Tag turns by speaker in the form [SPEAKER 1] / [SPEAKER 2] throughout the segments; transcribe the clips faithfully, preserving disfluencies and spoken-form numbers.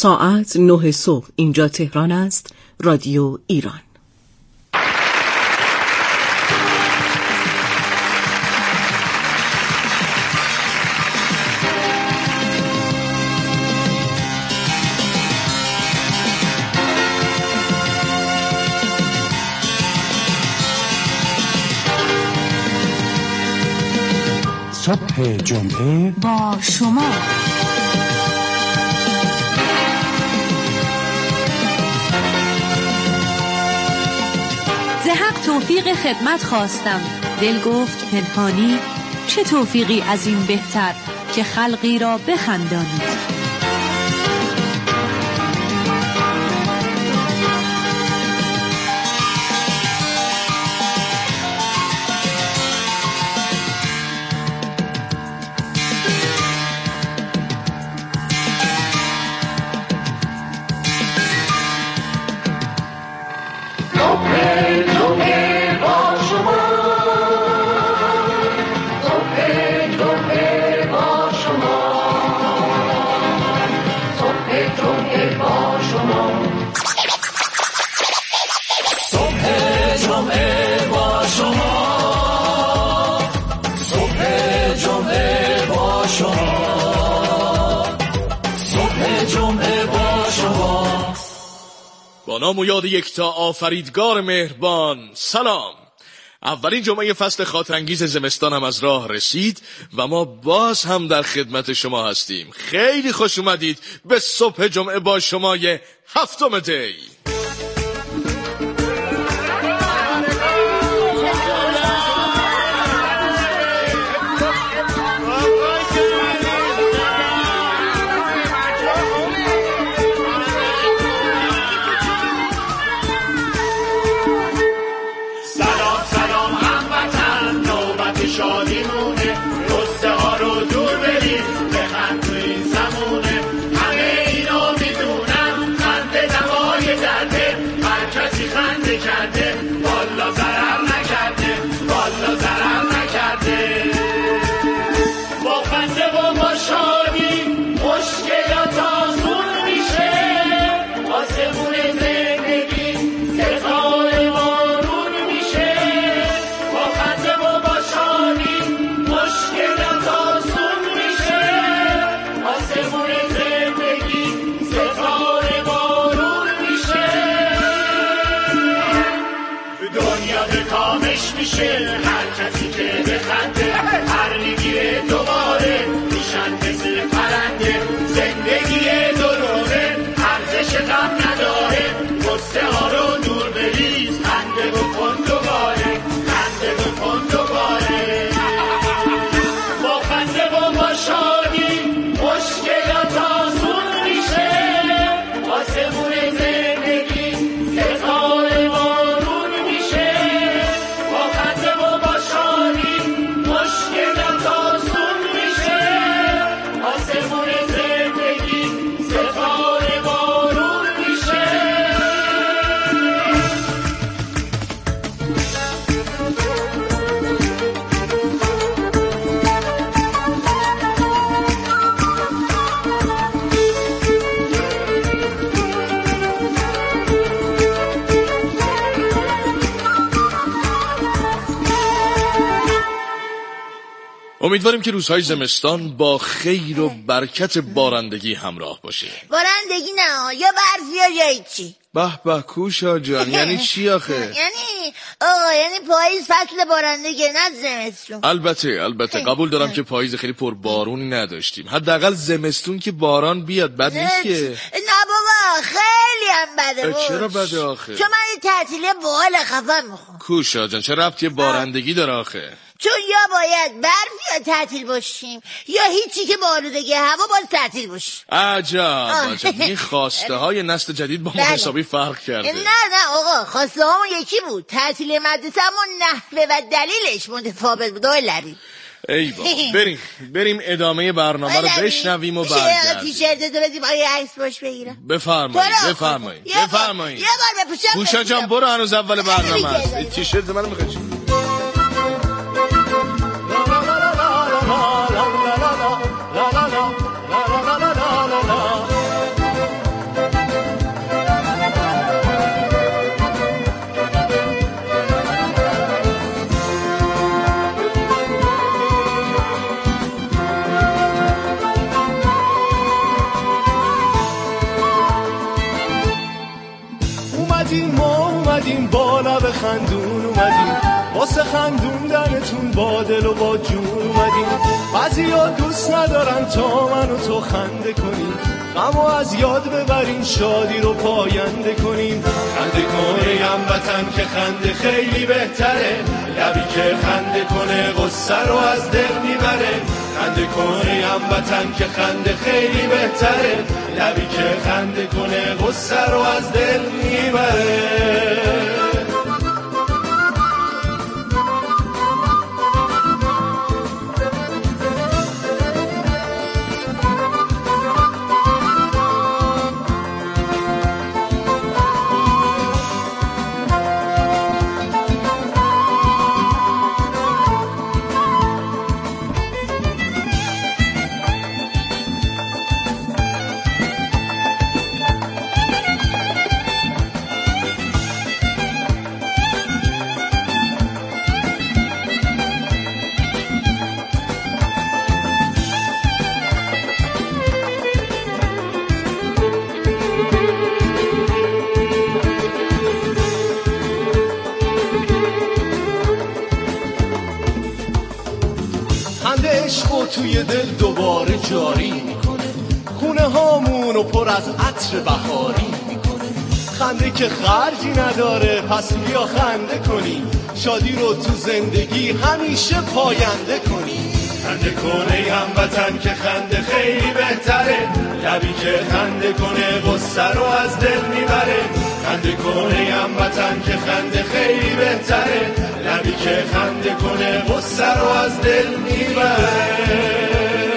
[SPEAKER 1] ساعت نه صبح. اینجا تهران است. رادیو ایران.
[SPEAKER 2] صبح جمعه
[SPEAKER 3] با شما. ز حق توفیق خدمت خواستم، دل گفت پنهانی، چه توفیقی از این بهتر که خلقی را بخندانی.
[SPEAKER 4] با نام و یاد یکتا آفریدگار مهربان، سلام. اولین جمعه فصل خاطرانگیز زمستان هم از راه رسید و ما باز هم در خدمت شما هستیم. خیلی خوش اومدید به صبح جمعه با شمای هفتم دی.
[SPEAKER 5] هر کسی که بخنده هر میگیره دوباره میشن مثل پرنده. زندگی دروغه ارزش غم نداره، غصه ها رو دور بریز، خنده بکن دوباره، خنده بکن دوباره. با خنده و با شادی مشکلات آسون میشه، آسمون زندگی ستاره بارون میشه. مشکلات آسون میشه، آسمون زندگی ستاره بارون میشه.
[SPEAKER 4] امیدواریم که روزهای زمستان با خیر و برکت بارندگی همراه باشه.
[SPEAKER 6] بارندگی نه یا برف یا هیچی.
[SPEAKER 4] به به کوشا جان، یعنی چی آخه؟
[SPEAKER 6] یعنی آقا یعنی پاییز فصل بارندگی، نه زمستون.
[SPEAKER 4] البته البته قبول دارم که پاییز خیلی پر بارونی نداشتیم، حداقل زمستون که باران بیاد بد نیست که.
[SPEAKER 6] نه بابا خیلی هم بده.
[SPEAKER 4] چرا بده آخه؟
[SPEAKER 6] چون من یه تعطیلی باحال خفن میخوام.
[SPEAKER 4] کوشا جان چه ربطی بارندگی داره آخه؟
[SPEAKER 6] چون یا باید برف یا تعطیل باشیم یا هیچی که با آلودگی هوا باید تعطیل باشیم.
[SPEAKER 4] عجب عجب. این خواسته های نسل جدید با ما حسابی فرق کرده.
[SPEAKER 6] نه نه آقا، خواسته هامون یکی بود، تعطیل مدرسه، اما نحوه و دلیلش متفاوت بود. آقای لبی
[SPEAKER 4] ای بابا بریم بریم ادامه برنامه رو بشنویم و برگردیم.
[SPEAKER 6] تیشرت تو بدیم آقا عکس باش بگیرم.
[SPEAKER 4] بفرمایید بفرمایید بفرمایید.
[SPEAKER 6] یه بار بپوشم.
[SPEAKER 4] کوشا جان برو، هنوز اول برنامه است. این تیشرت منو میخوای چی؟
[SPEAKER 7] اومدیم ما اومدیم بالا به خندون اومدیم واسه خندوندنتون با دل و با جون اومدیم بعضی ها دوست ندارن تا من و تو خنده کنیم غمو از یاد ببریم شادی رو پاینده کنیم خنده کنه هموطن که خنده خیلی بهتره لبی که خنده کنه غصه رو از دل میبره خنده کنه هموطن که خنده خیلی بهتره لبی که خنده کنه غصه رو از دل میبره توی دل دوباره جاری میکنه خونه هامونو پر از عطر بهاری میکنه خنده که خرجی نداره پس بیا خنده کنی شادی رو تو زندگی همیشه پاینده کنی خنده کنه هموطن که خنده خیلی بهتره لبی که خنده کنه غصه رو از دل میبره خنده کنه هموطن که خنده خیلی بهتره لبی که خنده کنه غصه رو از دل میبره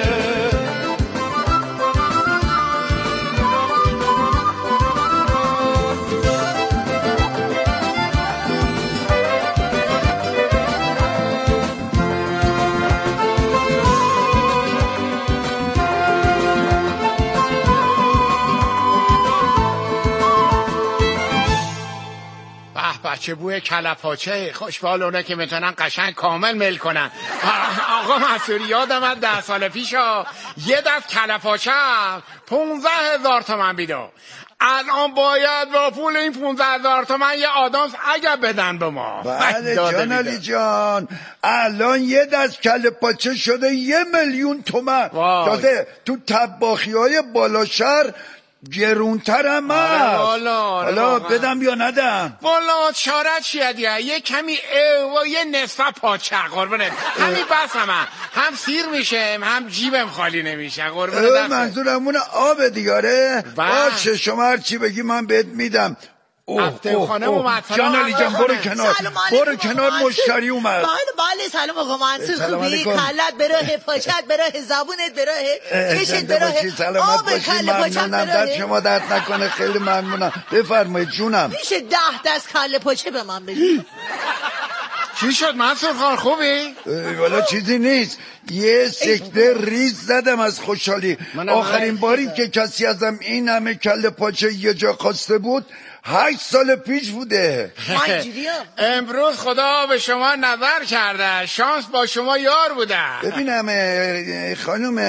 [SPEAKER 8] چه بوی کلپاچه خوش به حال اونا که میتونن قشنگ کامل میل کنن. آقا منصوری یادم از ده سال پیش یه دست کلپاچه پونزده هزار تومن بیدو الان باید با پول این پونزده هزار تومن یه آدامس اگر بدن به ما.
[SPEAKER 9] بله جان علی جان الان یه دست کلپاچه شده یه میلیون تومن تازه تو طباخی های بالا شهر گرونتر هم هست. حالا بدم یا ندم؟
[SPEAKER 8] والا چاره چیه دیگه یه کمی اه و یه نصف پاچه قربونت همین بس هم هم سیر میشه هم جیبم خالی نمیشه قربونت.
[SPEAKER 9] منظورمون آب دیگاره باشه شما هر چی بگی من بهت میدم.
[SPEAKER 8] اوه اوه
[SPEAKER 9] جان علی جان برو کنار برو کنار مشتری اومد.
[SPEAKER 6] بله بله سلام آقا منصور خوبی کلت براه پاچت براه زبونت براه چشت براه آب کله پاچت براه.
[SPEAKER 9] دست شما درد نکنه خیلی ممنونم بفرمایید جونم.
[SPEAKER 6] میشه ده دست کله پاچه به من بدی؟
[SPEAKER 8] چی شد منصور خان خوبی؟
[SPEAKER 9] والا چیزی نیست یه سکته ریز زدم از خوشحالی. آخرین باری که کسی ازم این همه کله پاچه یه جا خواسته بود هشت سال پیش بوده.
[SPEAKER 8] امروز خدا به شما نظر کرده شانس با شما یار بوده.
[SPEAKER 9] ببینم خانم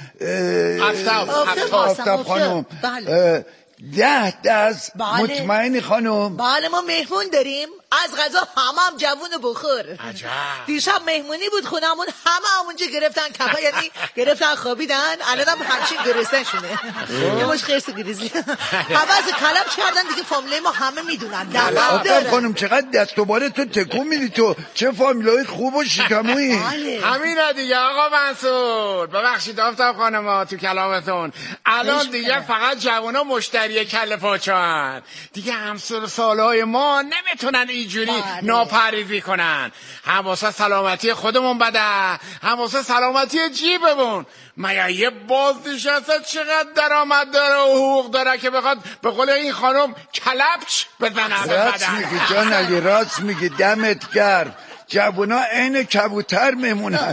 [SPEAKER 6] آفتاب
[SPEAKER 9] خانم ده دست مطمئنی خانم؟
[SPEAKER 6] بله ما مهمون داریم از غذا همه هم جوون بخور.
[SPEAKER 8] عجب
[SPEAKER 6] دیشب مهمونی بود خونمون همه همونجا گرفتن کفا یعنی گرفتن خوابیدن الان هم همچین گرستن شونه یه مش خیرس گریزلی عوض کلب کردن دیگه فامیله ما همه میدونن.
[SPEAKER 9] آفتاب خانم چقدر دست و باره تو تکون میدی تو چه فامیلای خوب و شکمویی.
[SPEAKER 8] همینه دیگه آقا منصور ببخشید آفتاب خانم تو کلامتون الان دیگه فقط جوانا مشتری کله پاچه‌ان دیگه همسر سالهای ما نمیتونن اینجوری ناپریزی کنن. هم واسه سلامتی خودمون بده هم واسه سلامتی جیبمون. مگه یه بازنشسته چقدر درآمد داره و حقوق داره که بخواد به قول این خانم کلپچ بزنه؟
[SPEAKER 9] راست میگی جان علی راست میگی دمت گرم. جوونا عین کبوتر میمونن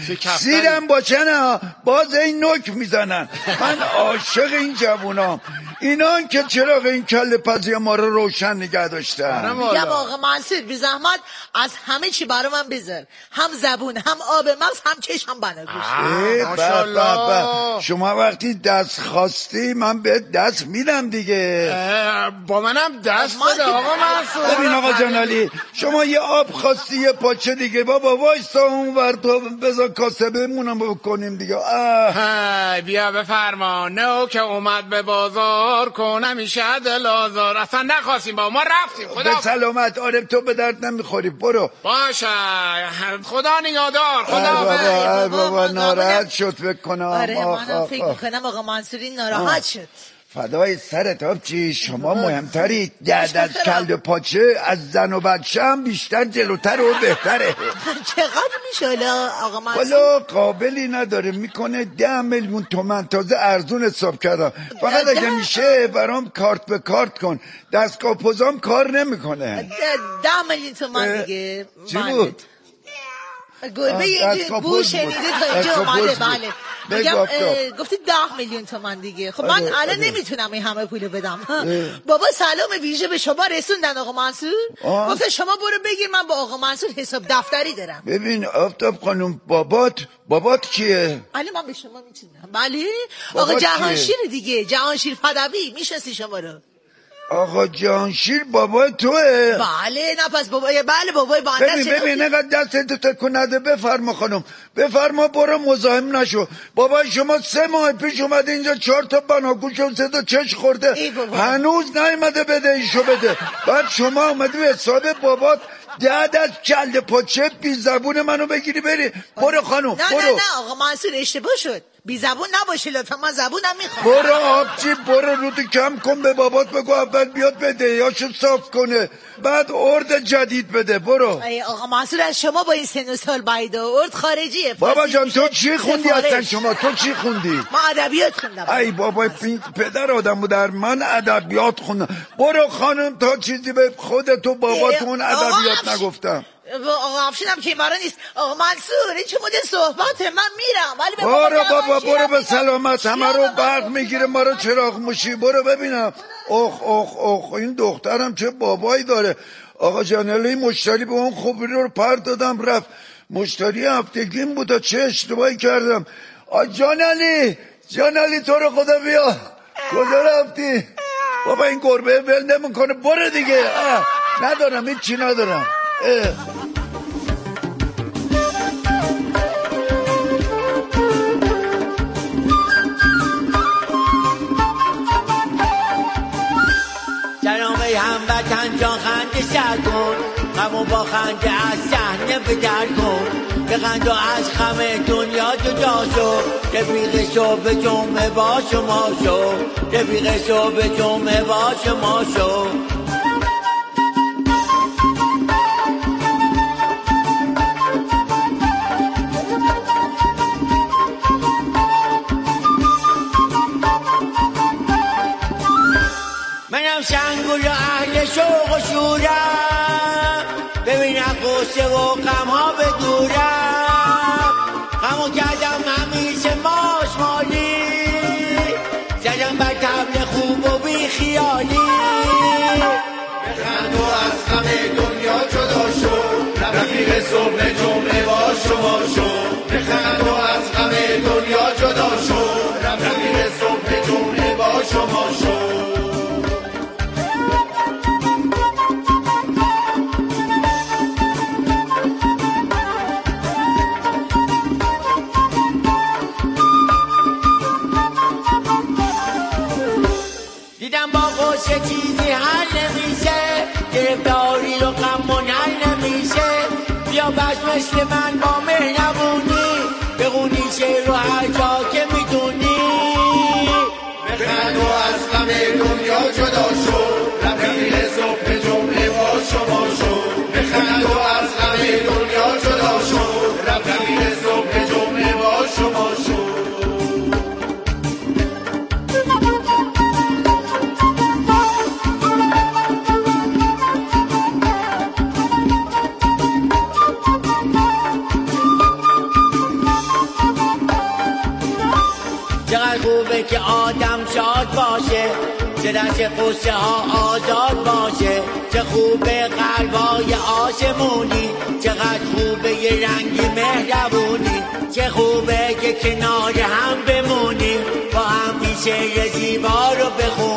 [SPEAKER 9] سیرم باشن باز این نوک میزنن. من عاشق این جوونا اینا که چراغ این کله پزی ما رو روشن نگه داشتن.
[SPEAKER 6] میگم آقا منصور بی زحمت از همه چی برای من بذار، هم زبون، هم آب مغز، هم چشم، هم
[SPEAKER 9] بناگوش. شما وقتی دست خواستی من به دست میدم دیگه.
[SPEAKER 8] با منم دست بده آقا منصور.
[SPEAKER 9] ببین آقا جانالی، شما یه آب خواستی یه پاچه دیگه، بابا وایستا اون ور تو بذار کاسه بمونم بکنیم دیگه.
[SPEAKER 8] بیا بفرما. نه که اومد به بازار کنم میشه دل آزار. اصلا نخواستیم با ما رفتیم. خدا
[SPEAKER 9] به سلامت. آره تو به درد نمیخوری، برو.
[SPEAKER 8] باشه خدا نگهدار. خدا
[SPEAKER 9] بابا ای بابا ناراحت شد فکر کنم.
[SPEAKER 6] آره منم فکر میکنم آقا منصوری ناراحت شد.
[SPEAKER 9] فدای سرت آبجی، شما مهمتری. درد از کله پاچه از زن و بچه هم بیشتر جلوتر و بهتره.
[SPEAKER 6] چقدر میشه آقا منصور؟
[SPEAKER 9] والا قابلی نداره، میکنه ده میلیون تومن. تازه ارزون حساب کردم. فقط اگه میشه برام کارت به کارت کن، دستگاه پوزام کار نمیکنه.
[SPEAKER 6] ده میلیون تومن دیگه.
[SPEAKER 9] چی بود؟
[SPEAKER 6] گربه اینجا بو شنیده تا اینجا اومده. بله میگم گفتی ده میلیون تومن دیگه. خب من الان نمیتونم این همه پولو بدم. بابا سلام ویژه به شما رسوندن آقا منصور. گفت شما برو بگیر من با آقا منصور حساب دفتری دارم.
[SPEAKER 9] ببین آفتاب خانم، بابات بابات کیه؟
[SPEAKER 6] الان من به شما میتونم. بله آقا جهانشیر دیگه، جهانشیر فدوی. میشناسی شما رو؟
[SPEAKER 9] آقا جهانشیر بابای توه؟
[SPEAKER 6] بله نه پس بابای بله بابای بنده.
[SPEAKER 9] ببین ببین نقدر دستت تکون نده. بفرما خانم بفرما، برو مزاحم نشو. بابای شما سه ماه پیش اومده اینجا، چهار تا بناگوش و سه تا چش خورده، هنوز نیومده بده ایشو بده. بعد شما اومدی به حساب بابات داد از کله پاچه بی زبون منو بگیری بری. برو خانم
[SPEAKER 6] نه
[SPEAKER 9] برو.
[SPEAKER 6] نه نه آقا منصور اشتباه شد. بی زبون نباشی لطفا، من زبونم میخوام.
[SPEAKER 9] برو آبجی برو، رو تو کم کن. به بابات بگو اول بیاد بده یاشو صاف کنه، بعد ارد جدید بده. برو.
[SPEAKER 6] ای آقا منصور از شما با این سن و سال بعیده. ارد خارجیه.
[SPEAKER 9] بابا جان تو چی خوندی اصلا؟ شما تو چی خوندی؟
[SPEAKER 6] من ادبیات خوندم.
[SPEAKER 9] ای بابا پدر آدم بود، در من ادبیات خوندم. برو خانم، تا چیزی به خودت و باباتون ادبیات نگفتم.
[SPEAKER 6] آقا افشینم که مرا نیست. آقا منصور این چه مدل صحبته؟ من میرم ولی
[SPEAKER 9] برو بابا برو به سلامت. همه رو برق میگیره ما رو چراغ موشی. برو ببینم. اوخ اوخ اوخ این دخترم چه بابایی داره. آقا جانالی مشتری به اون خوبی رو پرد دادم رفت. مشتری هفتگیم بود، چه اشتباهی کردم. آ جانالی جانالی تو رو خدا بیا. کجا رفتی؟ بابا این گربه ول نمیکنه. برو دیگه. ندارم هیچ چی ندارم.
[SPEAKER 10] سلام ای هموطن جان خنده سر کن، غمو با خنده از صحنه بدر کن. بخند و از غم دنیا جدا شو، رفیق صبح جمعه با شما شو، رفیق صبح جمعه با شما شو. منم شنگول و اهل شوق و شورم، ببینم قصه و غم ها به دورم. غمو کردم همیشه ماش مالی، زدم بر طبل خوب و بی خیالی.
[SPEAKER 5] بخند و از غم دنیا جدا شو، رفیق صبح جمعه با شما شو. بخند و از غم دنیا جدا شو، رفیق صبح جمعه با شما شو.
[SPEAKER 10] دیدم با قصه چیزی حل نمیشه، گرفتاری و غم و نل نمیشه. بیا بس مثل من با مهربونی، بخونی شعر رو هر جا که میتونی.
[SPEAKER 5] بخند و از غم دنیا جدا شو، رفیق صبح جمعه با شما شو. بخند و از غم دنیا جدا شو، رفیق صبح جمعه با شما شو.
[SPEAKER 10] چقدر خوبه که آدم شاد باشه، چه دست قصه ها آزاد باشه، چه خوبه قلبای آسمونی، چقدر خوبه یه رنگی مهربونی، چه خوبه که کنار هم بمونیم، با هم پیشه زیبا رو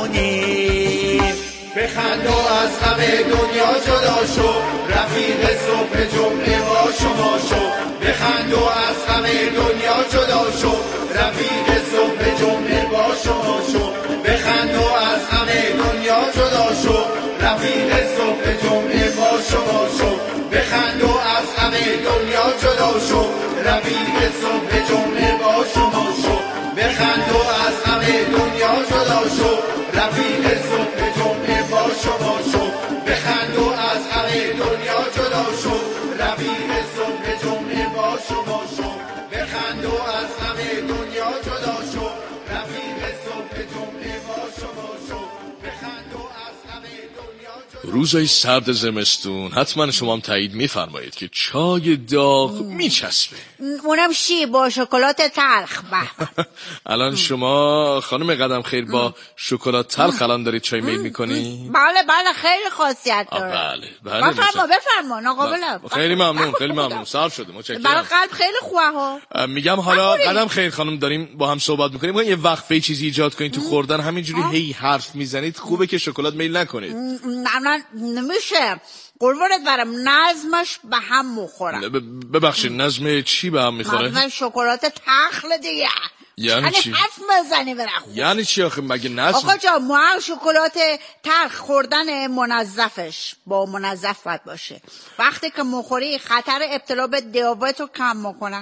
[SPEAKER 10] بخونیم.
[SPEAKER 5] بخند و از غم دنیا جدا شو، رفیق صبح جمعه با شما شو. بخند و از غم دنیا جدا شو، رفیق صبح جمعه با شما شو. بخند و از غم دنیا جدا شو، رفیق صبح جمعه با شما شو. بخند و از غم دنیا جدا شو، رفیق صبح جمعه با شما شو. بخند و از غم دنیا جدا شو، رفیق صبح جمعه با شما شو. بخند و از غم دنیا جدا شو، رفیق صبح جمعه با شما شو. بخند و از غم دنیا جدا شو، رفیق صبح جمعه با شما شو. بخند و از غم دنیا جدا.
[SPEAKER 4] روزای سرد زمستون حتما شما هم تایید میفرمایید که چای داغ میچسبه،
[SPEAKER 11] اونم شی با شکلات تلخ.
[SPEAKER 4] الان شما خانم قدم خیر با شکلات تلخ الان دارید چای میل میکنی؟
[SPEAKER 11] بله بله خیلی خاصیت داره.
[SPEAKER 4] بله بله
[SPEAKER 11] بفرما بفرما ناقابلم.
[SPEAKER 4] خیلی ممنون خیلی ممنون صرف شده متشکرم.
[SPEAKER 11] برای قلب خیلی خوبه ها.
[SPEAKER 4] میگم حالا قدم خیر خانم داریم با هم صحبت میکنیم، میگم یه وقفه چیزی ایجاد کنید تو خوردن، همینجوری هی حرف میزنید خوبه که شکلات میل نکنید.
[SPEAKER 11] نه نه نمیشه قربونت برم، نظمش به هم میخوره.
[SPEAKER 4] ببخشید نظم چی به هم میخوره؟
[SPEAKER 11] نظم شکلات تلخ دیگه.
[SPEAKER 4] یعنی چی؟
[SPEAKER 11] حرف بزنی برخ.
[SPEAKER 4] یعنی چی آخه مگه نظم؟
[SPEAKER 11] آقا جا ما شکلات تلخ خوردن منظفش با منظف باید باشه. وقتی که مخوری خطر ابتلا به دیابت رو کم میکنه.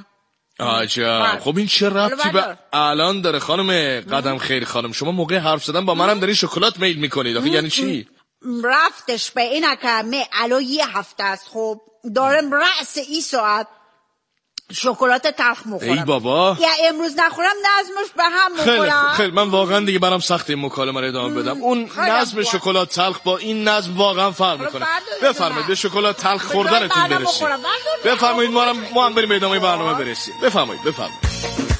[SPEAKER 4] عجب. خب این چه ربطی به الان داره خانم قدم خیر خانم؟ شما موقع حرف زدن با منم دارین شکلات میل میکنید، آخه یعنی چی؟
[SPEAKER 11] رفتش به اینه که می الان یه هفته است خب دارم رأس ای ساعت شکلات تلخ میخورم.
[SPEAKER 4] ای بابا
[SPEAKER 11] یا امروز نخورم نظمش به هم میخورم.
[SPEAKER 4] خیلی خیلی من واقعا دیگه برام سخت این مکالمه رو ادامه بدم. اون نظم شکلات تلخ با این نظم واقعا فرق میکنه. بفرمایید به شکلات تلخ خوردنتون برسید. بفرمایید ما هم ما هم بریم ادامه برنامه برسیم. بفرمایید بفرمایید.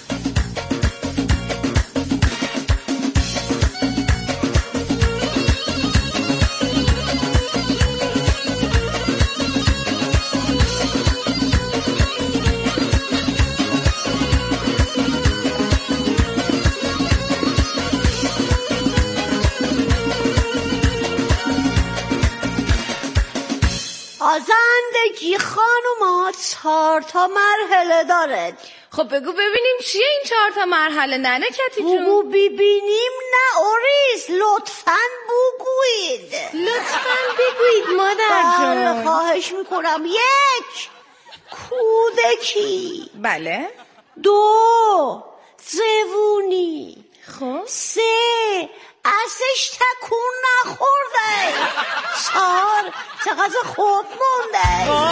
[SPEAKER 12] زندگی خانوما چهار تا مرحله داره.
[SPEAKER 13] خب بگو ببینیم چیه این چهار تا مرحله ننه کتی جون؟
[SPEAKER 12] بگو ببینیم نه اوریس، لطفاً بگوید.
[SPEAKER 13] لطفاً بگوید مادر جون.
[SPEAKER 12] خواهش میکنم. یک، کودکی.
[SPEAKER 13] بله.
[SPEAKER 12] دو، جوونی.
[SPEAKER 13] خب
[SPEAKER 12] سه، اسش تکون نخورده. چهار، چقدر خوب مونده.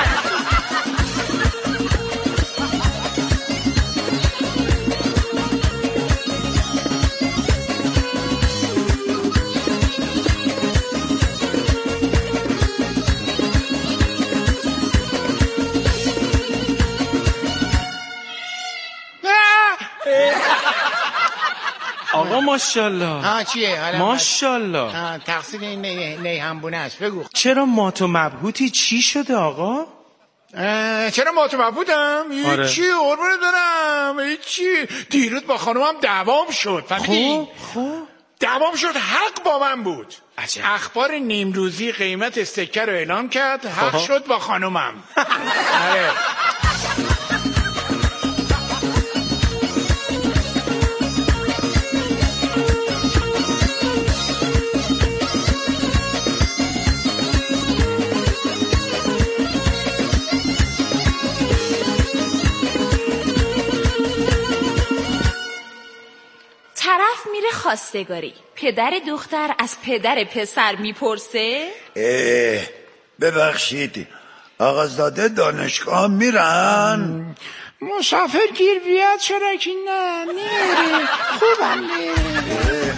[SPEAKER 2] آقا ماشاءالله.
[SPEAKER 8] ها چیه؟
[SPEAKER 2] ماشاءالله.
[SPEAKER 8] تقصیر این نیهمبونه است. بگو
[SPEAKER 2] چرا مات و مبهوتی؟ چی شده آقا؟
[SPEAKER 8] چرا مات و مبهوتم؟
[SPEAKER 2] آره.
[SPEAKER 8] هیچی قربونت برم هیچی. دیروز با خانومم دعوام شد.
[SPEAKER 2] خب خب
[SPEAKER 8] دعوام شد، حق با من بود.
[SPEAKER 2] عجب.
[SPEAKER 8] اخبار نیمروزی قیمت استکر رو اعلام کرد، حق شد با خانومم. آره.
[SPEAKER 13] طرف میره خواستگاری، پدر دختر از پدر پسر میپرسه
[SPEAKER 9] اه ببخشید آقازاده دانشگاه میرن؟
[SPEAKER 8] مسافر گیر بیاد چرا که نه میره خوبم میره.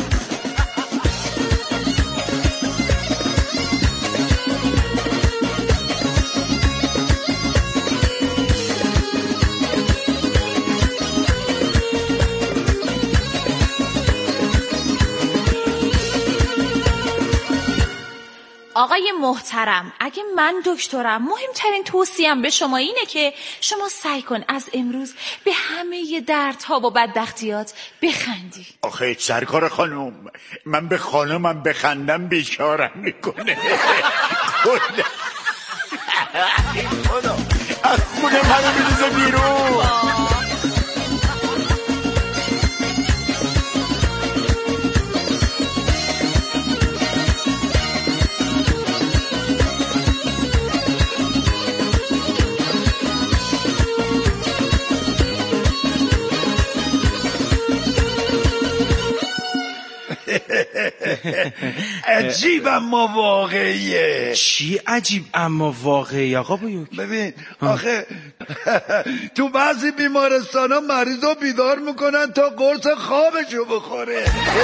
[SPEAKER 13] آقای محترم، اگه من دکترم مهمترین توصیم به شما اینه که شما سعی کن از امروز به همه دردها و بدبختیات بخندی.
[SPEAKER 14] آخه سرکار خانم، من به خانمم بخندم بیچارم میکنه. خدا خدا از خونه منو میریزه بیرون.
[SPEAKER 9] عجیب اما واقعیه.
[SPEAKER 2] چی عجیب اما واقعی آقا بیوک؟
[SPEAKER 9] ببین آخه تو بعضی بیمارستان ها مریض رو بیدار میکنن تا قرص خوابشو بخوره.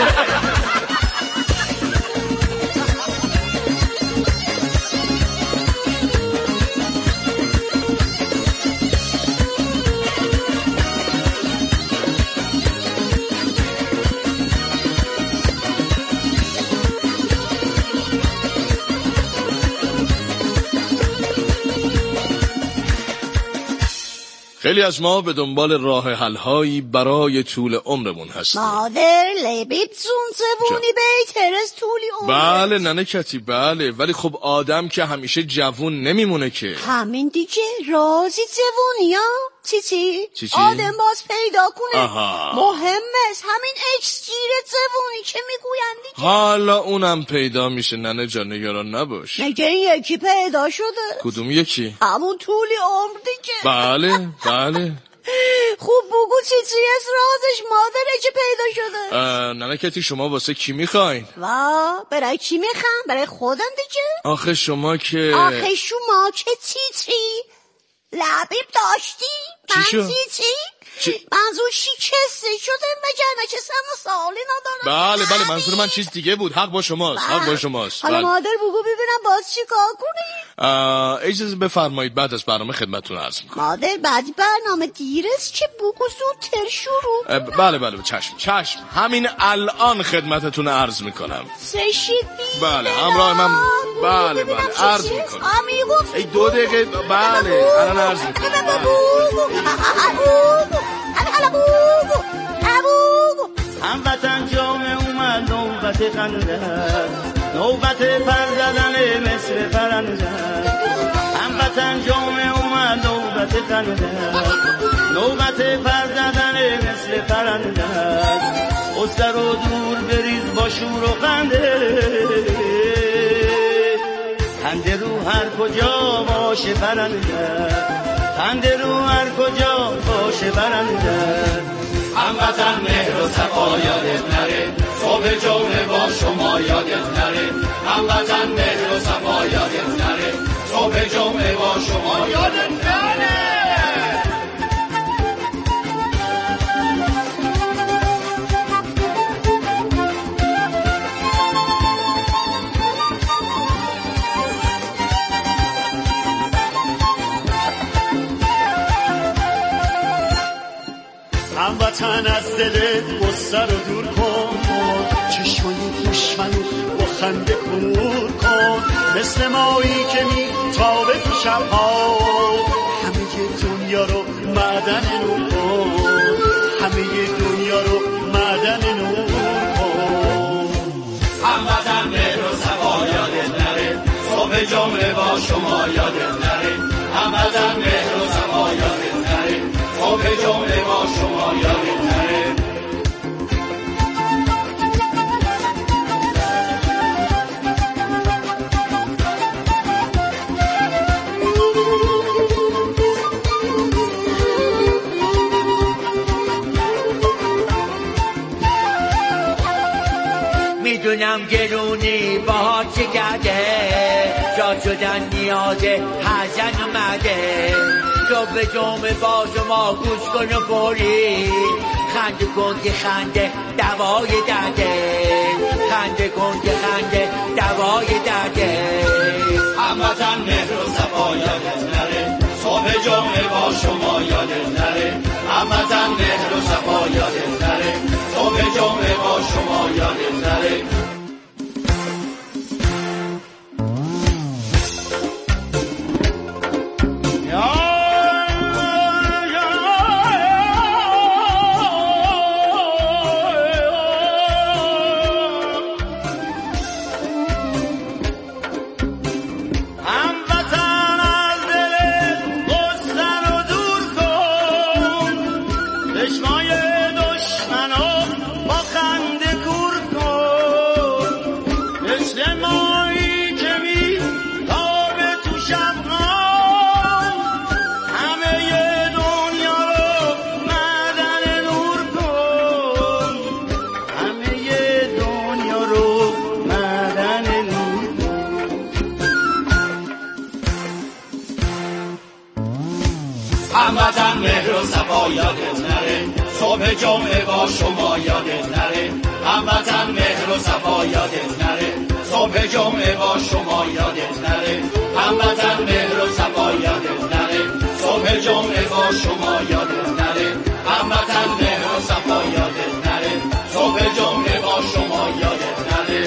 [SPEAKER 4] خیلی از ما به دنبال راه حل‌هایی برای طول عمرمون هستیم.
[SPEAKER 12] مادر لبیتزون زبونی بیتر از طولی عمر.
[SPEAKER 4] بله ننه کتی بله، ولی خب آدم که همیشه جوون نمیمونه که.
[SPEAKER 12] همین دیگه رازی زبونی ها چی چی؟
[SPEAKER 4] چی چی؟
[SPEAKER 12] آدم باز پیدا کنه.
[SPEAKER 4] آها.
[SPEAKER 12] مهمه است همین اکس جیره زبونی که میگوین دیگه.
[SPEAKER 4] حالا اونم پیدا میشه ننه جان، نگران نباش.
[SPEAKER 12] نگه یکی پیدا شده.
[SPEAKER 4] کدوم یکی؟
[SPEAKER 12] همون طولی عمر دیگه.
[SPEAKER 4] بله بله.
[SPEAKER 12] خوب بگو چی چی از رازش مادره که پیدا شده.
[SPEAKER 4] ننه کتی شما واسه کی میخواین؟
[SPEAKER 12] وا برای کی میخوام؟ برای خودم دیگه.
[SPEAKER 4] آخه شما که
[SPEAKER 12] آخه شما که چی چی لبیب داشتی؟ من چی چی؟ چی؟ منظور شکسته شده مگر نکسم و سالی ندارم.
[SPEAKER 4] بله بله منظور من چیز دیگه بود. حق با شماست. حق با شماست.
[SPEAKER 12] حالا
[SPEAKER 4] بله.
[SPEAKER 12] مادر بگو ببینم باز چی کار کنی؟
[SPEAKER 4] اجازه بفرمایید بعد از برنامه خدمتتون عرض میکنم.
[SPEAKER 12] مادر بعد برنامه دیر است که بگو زودتر شروع.
[SPEAKER 4] بله بله چشم چشم همین الان خدمتتون عرض میکنم.
[SPEAKER 12] سشید
[SPEAKER 4] بله همراه من. بله بله عرض میکنم. ای دو دقیقه. بله الان عرض میکنم.
[SPEAKER 10] هموطن جامعه اومد نوبت خنده، نوبت پر زدن مثل پرنده. هموطن جامعه اومد نوبت خنده، نوبت پر زدن مثل پرنده. استر و دور بریز با شور و خنده، خنده رو هر کجا باشه پرنده، خنده رو هر کجا باشه برنده. هموطن مهر و صفا یادت نره، صبح جمعه با شما یادت نره. هموطن مهر و صفا یادت نره، صبح جمعه با شما یادت نره.
[SPEAKER 7] هموطن از دلت غصه رو دور کن، چشمای دشمنو با خنده کنور کن. مثل مایی که می تابه تو شبها، همه دنیا رو معدن نور کن، همه دنیا رو معدن نور کن.
[SPEAKER 10] هموطن مهر و صفا یادت نره، صبح جمعه با شما یادت نره. هموطن مهر و صفا یادت نره، صبح جمعه با شما یادت نره. میدونم گرونی باهات چه کرده، جا شدن نیازه حزن اومده. صبح جمعه با شما گوش کن و فوری، خنده کن که خنده دوای درده، خنده کن که خنده دوای درده. هموطن مهر و صفا یادت نره، صبح جمعه با شما یادت نره. هموطن مهر و صفا یادت نره، صبح جمعه با شما یادت نره. مثل مایی که می تابه تو شبان، همه دنیا رو معدن نور کن، همه دنیا رو معدن نور
[SPEAKER 5] هموطن مهر و صفا یادت نره، صبح جمعه با شما یادت نره. هموطن مهر و صفا یادت نره، صبح جمعه با شما یادت نره. هموطن مهر و صفا یادت نره، صبح جمعه با شما یادت نره. هموطن مهر و صفا یادت نره، صبح جمعه با شما یادت نره.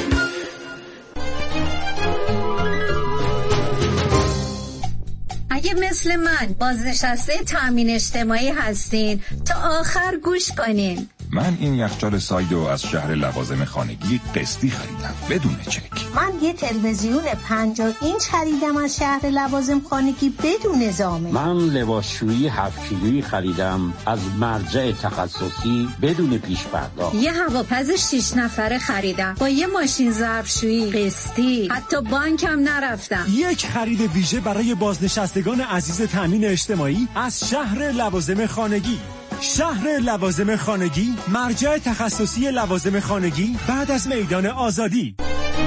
[SPEAKER 3] اگه مثل من بازنشسته تأمین اجتماعی هستین تا آخر گوش کنین.
[SPEAKER 15] من این یخچال سایدو از شهر لوازم خانگی قسطی خریدم بدون چک.
[SPEAKER 12] من یه تلویزیون پنجاه اینچ خریدم از شهر لوازم خانگی بدون زامن.
[SPEAKER 16] من لباسشویی هفت کیلویی خریدم از مرجع تخصصی بدون پیش پرداخت.
[SPEAKER 3] یه هواپز شش نفره خریدم با یه ماشین ظرفشویی قسطی، حتی بانکم نرفتم.
[SPEAKER 17] یک خرید ویژه برای بازنشستگان عزیز تامین اجتماعی از شهر لوازم خانگی. شهر لوازم خانگی، مرجع تخصصی لوازم خانگی بعد از میدان آزادی.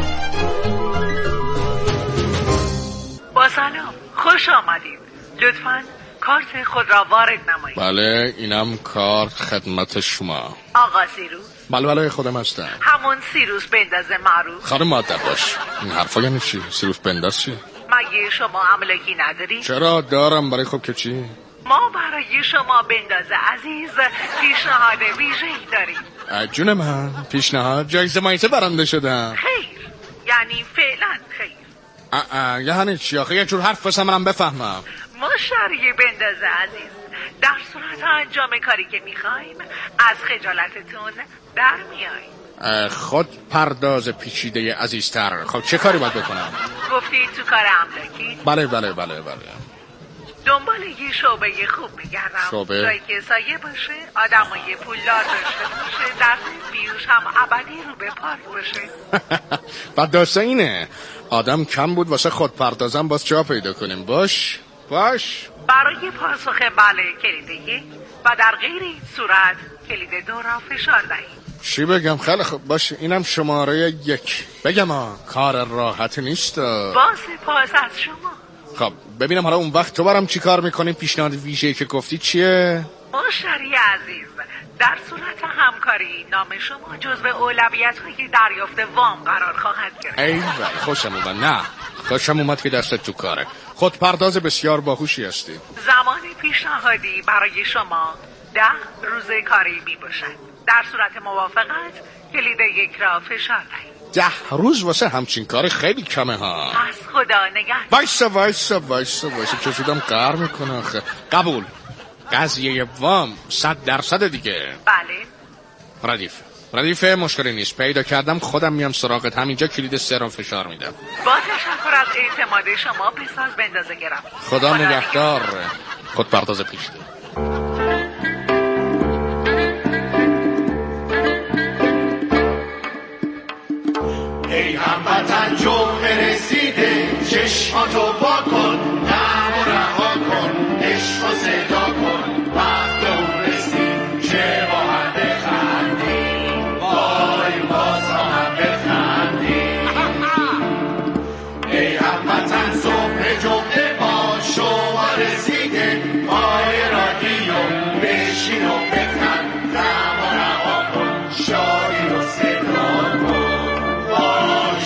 [SPEAKER 18] با سلام، خوش آمدید. لطفاً کارت خود را وارد نمایید.
[SPEAKER 4] بله، اینم کارت خدمت شما.
[SPEAKER 18] آقا سیروس؟
[SPEAKER 4] بله بله خودم هستم.
[SPEAKER 18] همون سیروس بندازه معروف؟
[SPEAKER 4] خانم مؤدب باش، این حرفا یعنی چی؟ سیروس بنداز چی؟
[SPEAKER 18] مگه شما املاکی نداری؟
[SPEAKER 4] چرا دارم، برای خب که چی؟
[SPEAKER 18] ما برای شما بندازه عزیز پیشنهاد ویژه‌ای داریم.
[SPEAKER 4] جون من، پیشنهاد جایزه مایزه برنده شدم.
[SPEAKER 18] خیر، یعنی فعلا خیر.
[SPEAKER 4] اه اه یعنی چی آخه؟ یه جور حرف بسن منم بفهمم.
[SPEAKER 18] مشتری بندازه عزیز، در صورت انجام کاری که میخوایم از خجالتتون در میاییم.
[SPEAKER 4] خود پرداز پیچیده عزیزتر. خب چه کاری باید بکنم؟
[SPEAKER 18] گفتید تو کار املاکی؟
[SPEAKER 4] بله بله بله بله.
[SPEAKER 18] دنبال یه شعبه خوب میگردم،
[SPEAKER 4] شعبه؟
[SPEAKER 18] جایی که سایه باشه، آدمای پولدار داشته باشه، در بیوش هم ابدی رو به پارک باشه.
[SPEAKER 4] بعد داسته اینه آدم کم بود واسه خود پردازم، باز جا پیدا کنیم. باش باش.
[SPEAKER 18] برای پاسخ بله کلید یک و در غیر این صورت کلید دو را فشار دهید.
[SPEAKER 4] چی بگم؟ خیلی خوب باشه، اینم شماره یک. بگم ها کار راحت نیست.
[SPEAKER 18] با سپاس از شما.
[SPEAKER 4] خب ببینم حالا اون وقت تو برام چی کار میکنیم؟ پیشنهاد ویژه‌ای که گفتی چیه؟
[SPEAKER 18] مشتری عزیز، در صورت همکاری نام شما جزو اولویت‌های دریافت وام قرار خواهد گرفت.
[SPEAKER 4] ای وای خوشم اومد. نه خوشم اومد که دستت تو کاره. خود پرداز بسیار باهوشی هستی.
[SPEAKER 18] زمان پیشنهادی برای شما ده روز کاری می باشد. در صورت موافقت کلید یک را فشار دهید.
[SPEAKER 4] ده روز واسه همچین کار خیلی کمه ها.
[SPEAKER 18] از خدا نگهدار.
[SPEAKER 4] وایسا وایسا وایسا وایسا چه زودم قهر میکنه آخه. قبول. قضیه وام صد درصد دیگه.
[SPEAKER 18] بله.
[SPEAKER 4] ردیف ردیف مشکلی نیست، پیدا کردم خودم میام سراغت. همینجا کلید سه را فشار میدم.
[SPEAKER 18] با تشکر از اعتماد شما بساز بندازه گرم.
[SPEAKER 4] خدا نگهدار. خود پرداز پیش ده.
[SPEAKER 5] ای هموطن جمعه رسیده، چشماتو واکن،